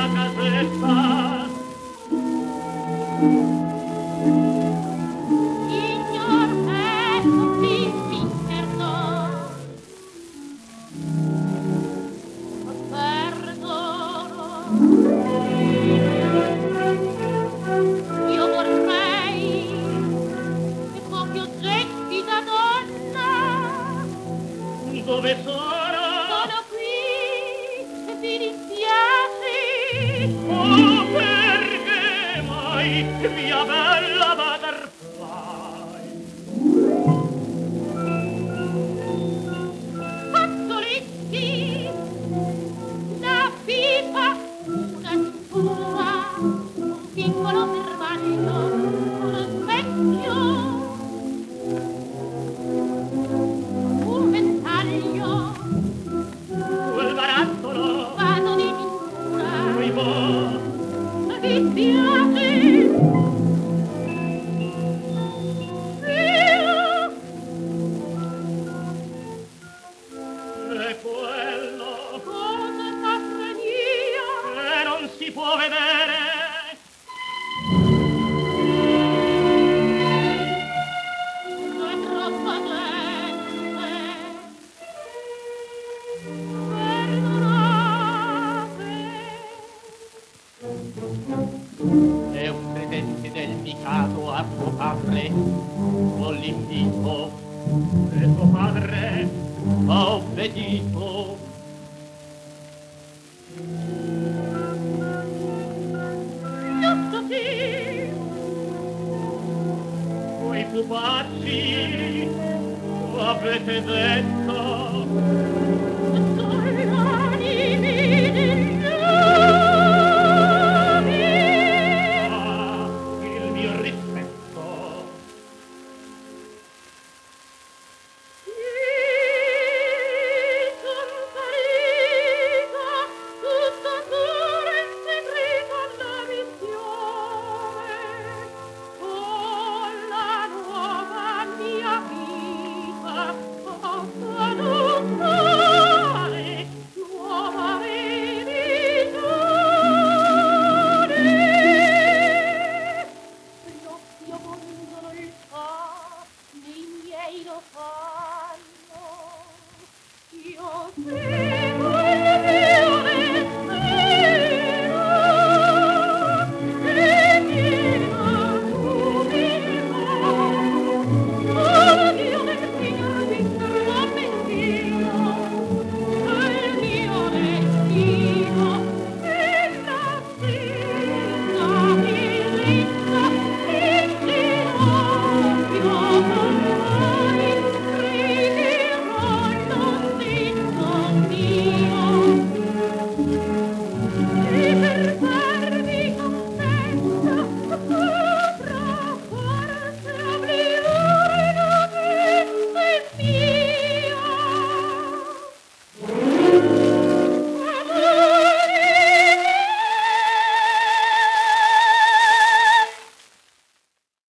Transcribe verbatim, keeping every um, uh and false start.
la casetta. Signor è tutti l'interno. Perdono. Io vorrei che con gli oggetti da donna. Dove sono? Sono qui, se ti dispiace. Oh, perché mai, mia bella butterfly? Fazzoletti, la pipa, una tua, un piccolo servaggio, uno specchio, un ventaglio, Quel barattolo, vaso di pittura. poi boh, Ti piace? Io è quello cosa mia che non si può vedere. è troppa gente. Perdonate. È un presente del Mikado a suo padre, con l'invito che suo padre ha obbedito. Giusto sì. Voi pupazzi avete detto